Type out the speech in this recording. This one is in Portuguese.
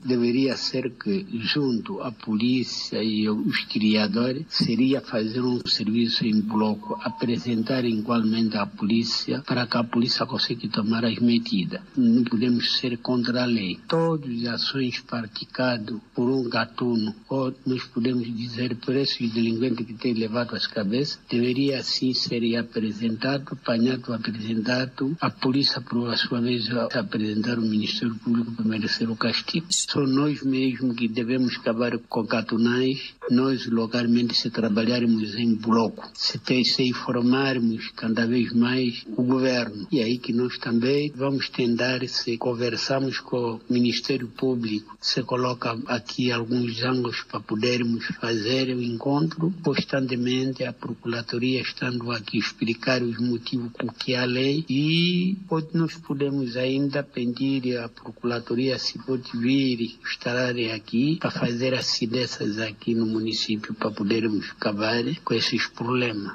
deveria ser que, junto à polícia e os criadores, seria fazer um serviço em bloco, apresentar igualmente à polícia, para que a polícia consiga tomar as medidas. Não podemos ser contra a lei. Todas as ações praticadas por um gatuno, ou nós podemos dizer por esses delinquentes que têm levado as cabeças, deveria assim ser apresentado, apanhado, apresentado, a polícia, por sua vez, apresentar o Ministério Público para merecer o castigo. Só nós mesmos que devemos acabar com gatunais, nós localmente, se trabalharmos em bloco, se informarmos cada vez mais o governo. E aí que nós também vamos tentar, se conversarmos com o Ministério Público, se coloca aqui alguns ângulos para podermos fazer o encontro, constantemente a Procuradoria estando aqui explicar os motivos por que a lei, e nós podemos ainda pedir à Procuradoria se pode vir estar aqui para fazer as cidades aqui no município para podermos acabar com esses problemas.